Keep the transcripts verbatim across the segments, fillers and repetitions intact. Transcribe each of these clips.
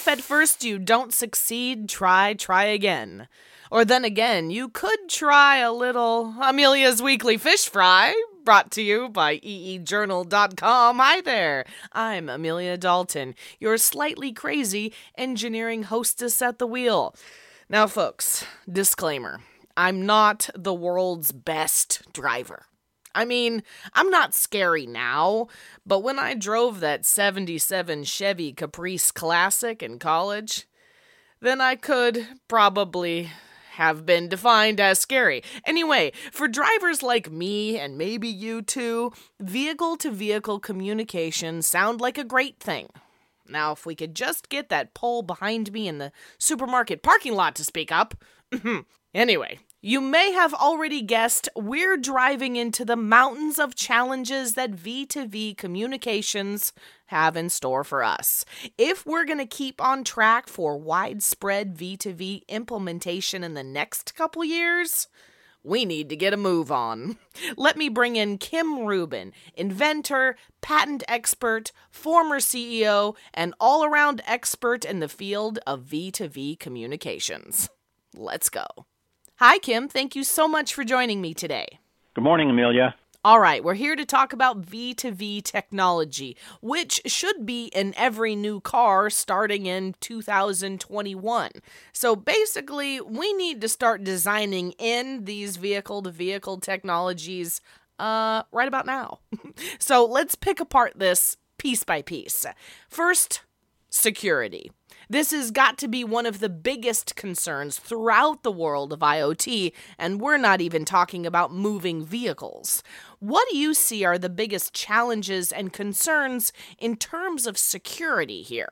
if at first you don't succeed, try, try again. Or then again, you could try a little Amelia's Weekly Fish Fry, brought to you by e e journal dot com. Hi there, I'm Amelia Dalton, your slightly crazy engineering hostess at the wheel. Now, folks, disclaimer, I'm not the world's best driver. I mean, I'm not scary now, but when I drove that seventy-seven Chevy Caprice Classic in college, then I could probably have been defined as scary. Anyway, for drivers like me, and maybe you too, vehicle-to-vehicle communication sound like a great thing. Now, if we could just get that pole behind me in the supermarket parking lot to speak up. Anyway, you may have already guessed we're driving into the mountains of challenges that V two V communications have in store for us. If we're going to keep on track for widespread V two V implementation in the next couple years, we need to get a move on. Let me bring in Kim Rubin, inventor, patent expert, former C E O, and all-around expert in the field of V two V communications. Let's go. Hi, Kim. Thank you so much for joining me today. Good morning, Amelia. All right, we're here to talk about V two V technology, which should be in every new car starting in two thousand twenty-one. So basically, we need to start designing in these vehicle-to-vehicle technologies uh, right about now. So let's pick apart this piece by piece. First, security. This has got to be one of the biggest concerns throughout the world of I O T, and we're not even talking about moving vehicles. What do you see are the biggest challenges and concerns in terms of security here?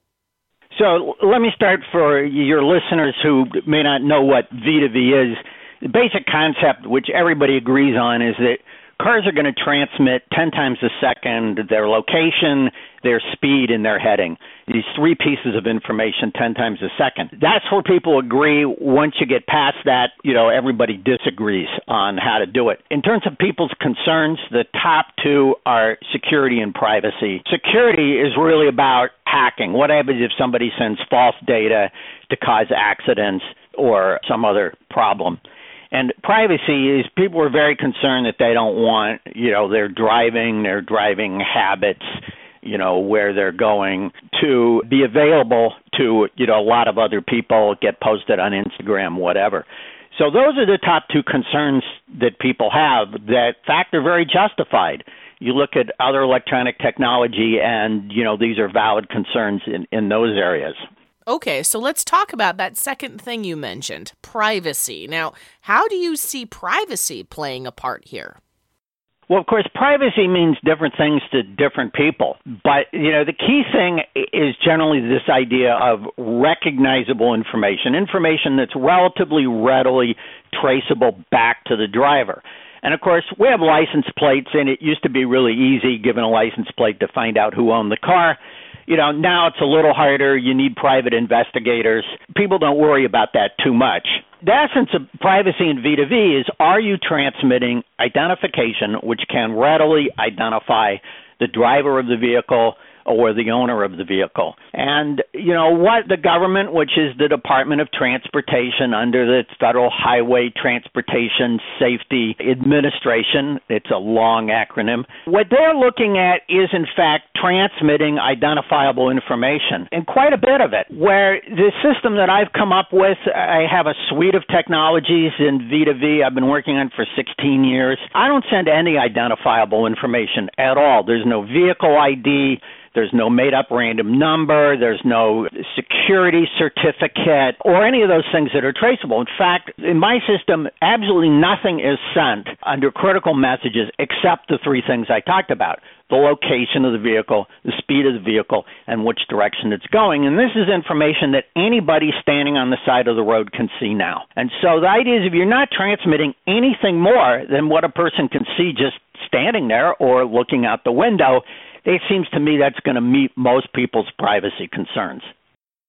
So let me start for your listeners who may not know what V two V is. The basic concept, which everybody agrees on, is that cars are going to transmit ten times a second their location, their speed, and their heading. These three pieces of information ten times a second. That's where people agree. Once you get past that, you know, everybody disagrees on how to do it. In terms of people's concerns, the top two are security and privacy. Security is really about hacking. What happens if somebody sends false data to cause accidents or some other problem? And privacy is people are very concerned that they don't want, you know, their driving, their driving habits, you know, where they're going to be available to, you know, a lot of other people, get posted on Instagram, whatever. So those are the top two concerns that people have that, in fact, are very justified. You look at other electronic technology and, you know, these are valid concerns in, in those areas. Okay, so let's talk about that second thing you mentioned, privacy. Now, how do you see privacy playing a part here? Well, of course, privacy means different things to different people. But, you know, the key thing is generally this idea of recognizable information, information that's relatively readily traceable back to the driver. And, of course, we have license plates, and it used to be really easy, given a license plate, to find out who owned the car. You know, now it's a little harder. You need private investigators. People don't worry about that too much. The essence of privacy in V two V is, are you transmitting identification which can readily identify the driver of the vehicle or the owner of the vehicle? And, you know, what the government, which is the Department of Transportation under the Federal Highway Transportation Safety Administration, it's a long acronym, what they're looking at is, in fact, transmitting identifiable information, and quite a bit of it. Where the system that I've come up with, I have a suite of technologies in V two V I've been working on for sixteen years. I don't send any identifiable information at all. There's no vehicle I D. There's no made-up random number. There's no security certificate or any of those things that are traceable. In fact, in my system, absolutely nothing is sent under critical messages except the three things I talked about: the location of the vehicle, the speed of the vehicle, and which direction it's going. And this is information that anybody standing on the side of the road can see now. And so the idea is, if you're not transmitting anything more than what a person can see just standing there or looking out the window, it seems to me that's going to meet most people's privacy concerns.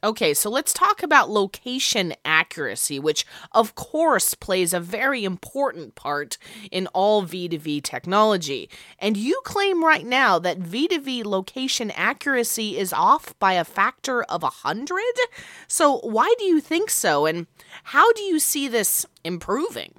Okay, so let's talk about location accuracy, which of course plays a very important part in all V two V technology. And you claim right now that V two V location accuracy is off by a factor of one hundred? So why do you think so, and how do you see this improving?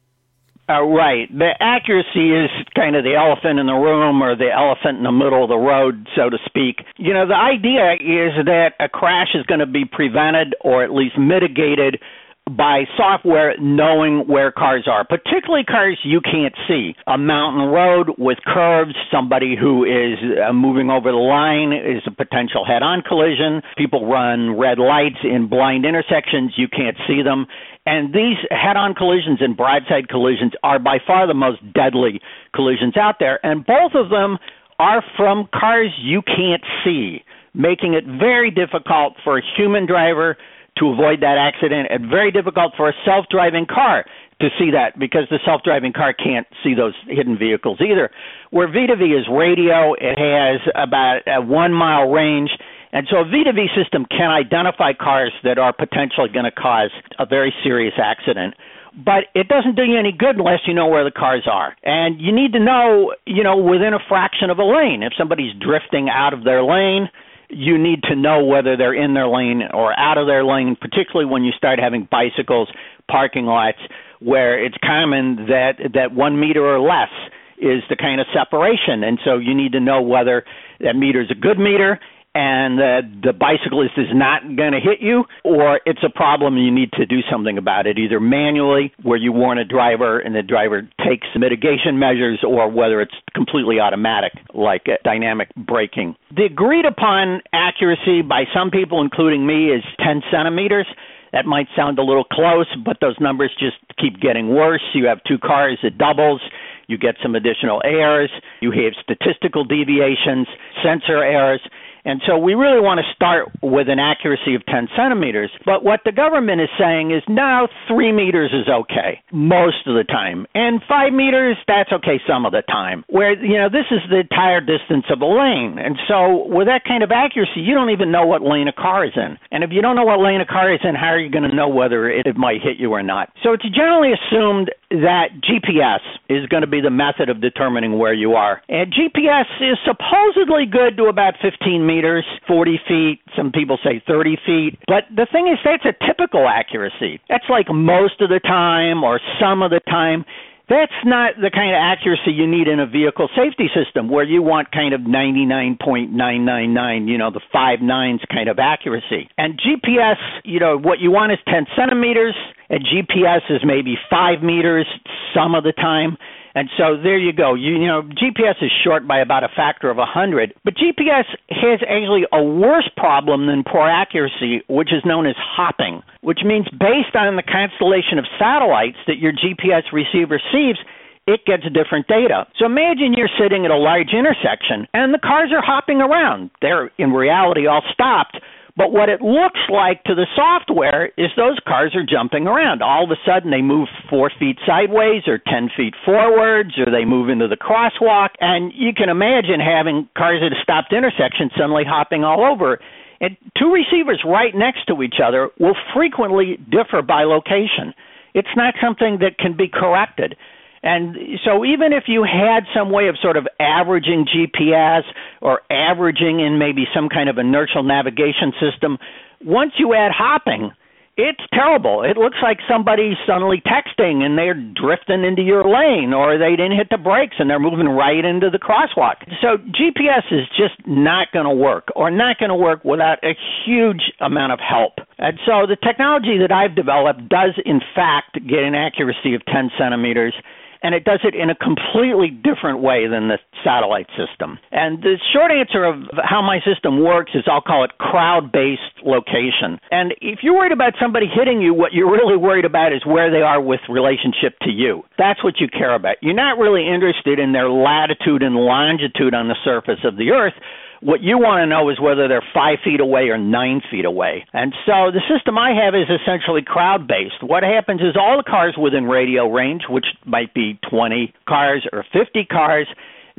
Uh, right. The accuracy is kind of the elephant in the room, or the elephant in the middle of the road, so to speak. You know, the idea is that a crash is going to be prevented or at least mitigated by software knowing where cars are, particularly cars you can't see. A mountain road with curves, somebody who is uh, moving over the line is a potential head-on collision. People run red lights in blind intersections, you can't see them. And these head-on collisions and broadside collisions are by far the most deadly collisions out there, and both of them are from cars you can't see, making it very difficult for a human driver to avoid that accident, and very difficult for a self-driving car to see that, because the self-driving car can't see those hidden vehicles either. Where V two V is radio, it has about a one-mile range, and so a V two V system can identify cars that are potentially going to cause a very serious accident. But it doesn't do you any good unless you know where the cars are. And you need to know, you know, within a fraction of a lane. If somebody's drifting out of their lane, you need to know whether they're in their lane or out of their lane, particularly when you start having bicycles, parking lots, where it's common that, that one meter or less is the kind of separation. And so you need to know whether that meter is a good meter and the, the bicyclist is not going to hit you, or it's a problem and you need to do something about it, either manually, where you warn a driver and the driver takes mitigation measures, or whether it's completely automatic, like dynamic braking. The agreed upon accuracy by some people, including me, is ten centimeters. That might sound a little close, but those numbers just keep getting worse. You have two cars, it doubles. You get some additional errors. You have statistical deviations, sensor errors. And so we really want to start with an accuracy of ten centimeters. But what the government is saying is, no, three meters is okay most of the time. And five meters, that's okay some of the time. Where, you know, this is the entire distance of a lane. And so with that kind of accuracy, you don't even know what lane a car is in. And if you don't know what lane a car is in, how are you going to know whether it, it might hit you or not? So it's generally assumed that G P S is going to be the method of determining where you are. And G P S is supposedly good to about fifteen meters, forty feet, some people say thirty feet. But the thing is, that's a typical accuracy. That's like most of the time or some of the time. That's not the kind of accuracy you need in a vehicle safety system, where you want kind of ninety-nine point nine nine nine, you know, the five nines kind of accuracy. And G P S, you know, what you want is ten centimeters, and G P S is maybe five meters some of the time. And so there you go. You, you know, G P S is short by about a factor of one hundred. But G P S has actually a worse problem than poor accuracy, which is known as hopping, which means based on the constellation of satellites that your G P S receiver receives, it gets different data. So imagine you're sitting at a large intersection and the cars are hopping around. They're in reality all stopped. But what it looks like to the software is those cars are jumping around. All of a sudden, they move four feet sideways or ten feet forwards, or they move into the crosswalk. And you can imagine having cars at a stopped intersection suddenly hopping all over. And two receivers right next to each other will frequently differ by location. It's not something that can be corrected. And so even if you had some way of sort of averaging G P S or averaging in maybe some kind of inertial navigation system, once you add hopping, it's terrible. It looks like somebody's suddenly texting and they're drifting into your lane, or they didn't hit the brakes and they're moving right into the crosswalk. So G P S is just not going to work, or not going to work without a huge amount of help. And so the technology that I've developed does, in fact, get an accuracy of ten centimeters. And it does it in a completely different way than the satellite system. And the short answer of how my system works is, I'll call it crowd-based location. And if you're worried about somebody hitting you, what you're really worried about is where they are with relationship to you. That's what you care about. You're not really interested in their latitude and longitude on the surface of the Earth. What you want to know is whether they're five feet away or nine feet away. And so the system I have is essentially crowd-based. What happens is all the cars within radio range, which might be twenty cars or fifty cars,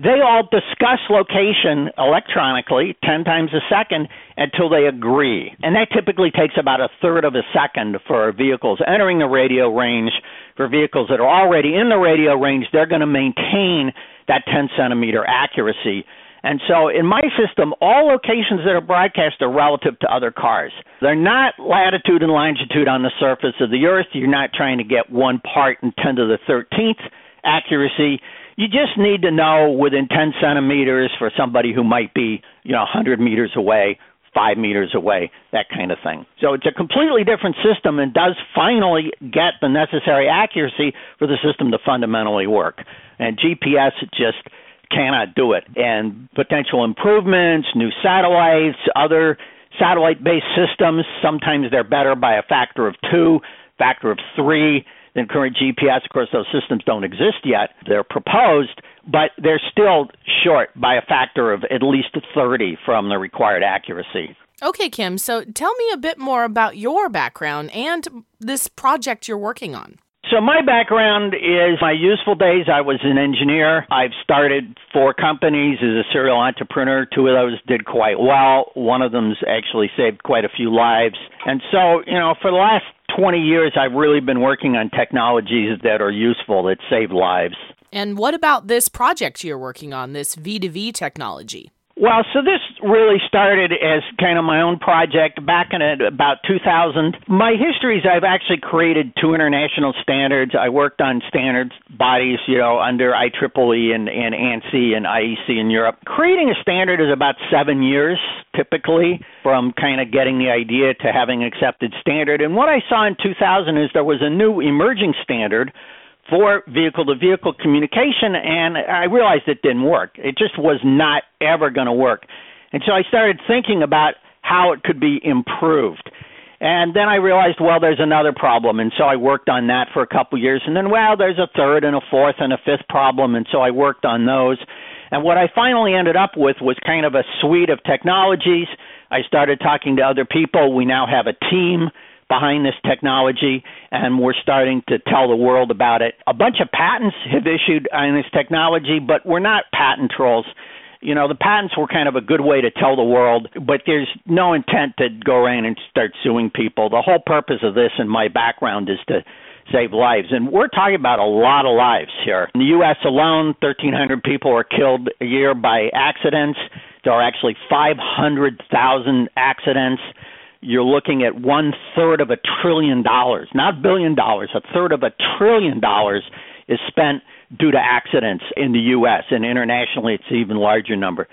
they all discuss location electronically ten times a second until they agree. And that typically takes about a third of a second for vehicles entering the radio range. For vehicles that are already in the radio range, they're going to maintain that ten centimeter accuracy. And so in my system, all locations that are broadcast are relative to other cars. They're not latitude and longitude on the surface of the Earth. You're not trying to get one part in ten to the thirteenth accuracy. You just need to know within ten centimeters for somebody who might be, you know, one hundred meters away, five meters away, that kind of thing. So it's a completely different system and does finally get the necessary accuracy for the system to fundamentally work. And G P S just cannot do it. And potential improvements, new satellites, other satellite-based systems, sometimes they're better by a factor of two, factor of three than current G P S. Of course, those systems don't exist yet. They're proposed, but they're still short by a factor of at least thirty from the required accuracy. Okay, Kim, so tell me a bit more about your background and this project you're working on. So my background is my useful days. I was an engineer. I've started four companies as a serial entrepreneur. Two of those did quite well. One of them's actually saved quite a few lives. And so, you know, for the last twenty years, I've really been working on technologies that are useful, that save lives. And what about this project you're working on, this V two V technology? Well, so this really started as kind of my own project back in about two thousand. My history is I've actually created two international standards. I worked on standards bodies, you know, under I triple E and, and ANSI and I E C in Europe. Creating a standard is about seven years, typically, from kind of getting the idea to having an accepted standard. And what I saw in two thousand is there was a new emerging standard for vehicle-to-vehicle communication, and I realized it didn't work. It just was not ever going to work. And so I started thinking about how it could be improved. And then I realized, well, there's another problem, and so I worked on that for a couple years. And then, well, there's a third and a fourth and a fifth problem, and so I worked on those. And what I finally ended up with was kind of a suite of technologies. I started talking to other people. We now have a team behind this technology, and we're starting to tell the world about it. A bunch of patents have issued on this technology, but we're not patent trolls. You know, the patents were kind of a good way to tell the world, but there's no intent to go around and start suing people. The whole purpose of this and my background is to save lives, and we're talking about a lot of lives here. In the U S alone, thirteen hundred people are killed a year by accidents. There are actually five hundred thousand accidents. You're looking at one-third of a trillion dollars, not billion dollars, a third of a trillion dollars is spent due to accidents in the U S, and internationally it's an even larger number.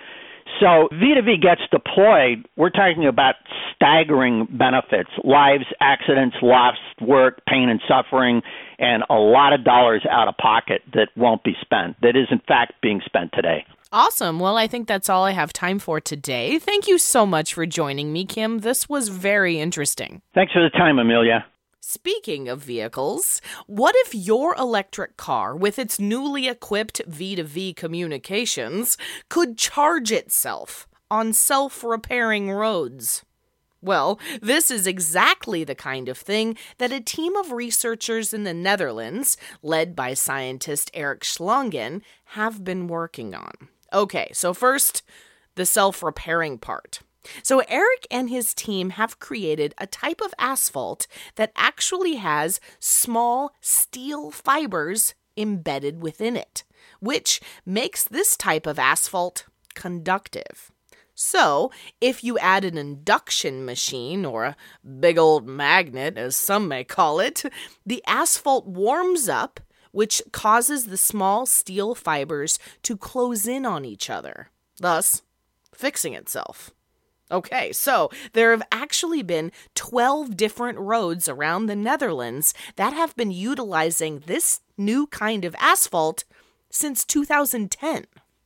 So V two V gets deployed, we're talking about staggering benefits, lives, accidents, lost work, pain and suffering, and a lot of dollars out of pocket that won't be spent, that is in fact being spent today. Awesome. Well, I think that's all I have time for today. Thank you so much for joining me, Kim. This was very interesting. Thanks for the time, Amelia. Speaking of vehicles, what if your electric car, with its newly equipped V two V communications, could charge itself on self-repairing roads? Well, this is exactly the kind of thing that a team of researchers in the Netherlands, led by scientist Erik Schlangen, have been working on. Okay, so first, the self-repairing part. So Erik and his team have created a type of asphalt that actually has small steel fibers embedded within it, which makes this type of asphalt conductive. So, if you add an induction machine, or a big old magnet, as some may call it, the asphalt warms up, which causes the small steel fibers to close in on each other, thus fixing itself. Okay, so there have actually been twelve different roads around the Netherlands that have been utilizing this new kind of asphalt since two thousand ten.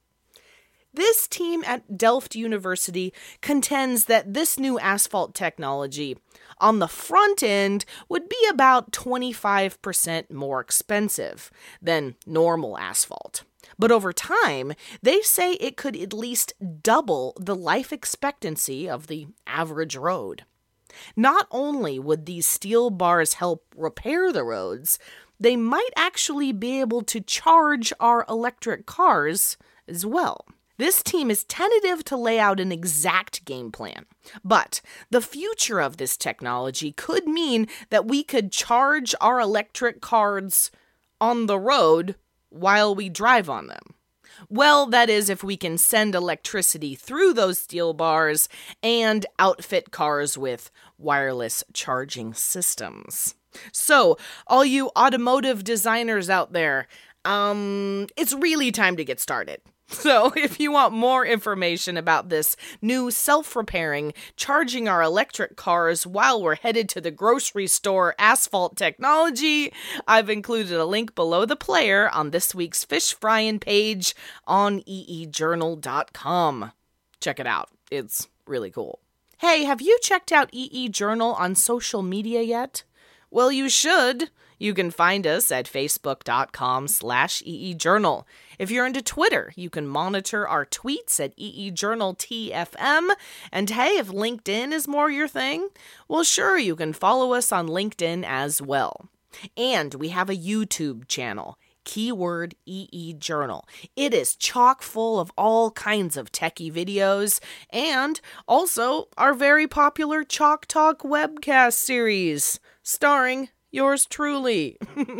This team at Delft University contends that this new asphalt technology on the front end would be about twenty-five percent more expensive than normal asphalt. But over time, they say it could at least double the life expectancy of the average road. Not only would these steel bars help repair the roads, they might actually be able to charge our electric cars as well. This team is tentative to lay out an exact game plan, but the future of this technology could mean that we could charge our electric cars on the road while we drive on them. Well, that is if we can send electricity through those steel bars and outfit cars with wireless charging systems. So, all you automotive designers out there, um, it's really time to get started. So, if you want more information about this new self-repairing, charging our electric cars while we're headed to the grocery store asphalt technology, I've included a link below the player on this week's Fish Fryin' page on e e journal dot com. Check it out. It's really cool. Hey, have you checked out E E Journal on social media yet? Well, you should. You can find us at facebook.com slash eejournal. If you're into Twitter, you can monitor our tweets at eejournaltfm. And hey, if LinkedIn is more your thing, well, sure, you can follow us on LinkedIn as well. And we have a YouTube channel, keyword E E Journal. It is chock full of all kinds of techie videos and also our very popular Chalk Talk webcast series, starring yours truly.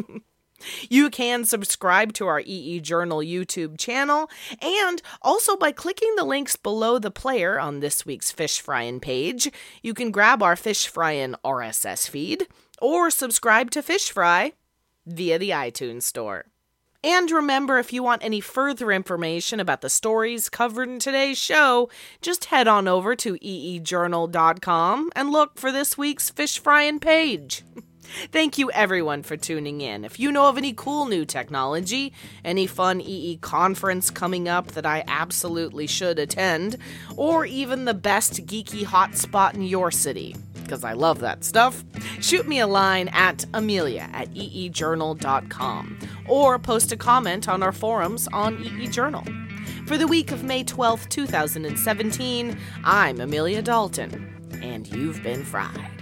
You can subscribe to our E E Journal YouTube channel, and also by clicking the links below the player on this week's Fish Fryin' page, you can grab our Fish Fryin' R S S feed, or subscribe to Fish Fry via the iTunes Store. And remember, if you want any further information about the stories covered in today's show, just head on over to e e journal dot com and look for this week's Fish Fryin' page. Thank you everyone for tuning in. If you know of any cool new technology, any fun E E conference coming up that I absolutely should attend, or even the best geeky hotspot in your city, because I love that stuff, shoot me a line at Amelia at e e journal dot com, or post a comment on our forums on E E Journal. For the week of May twelfth, twenty seventeen, I'm Amelia Dalton, and you've been fried.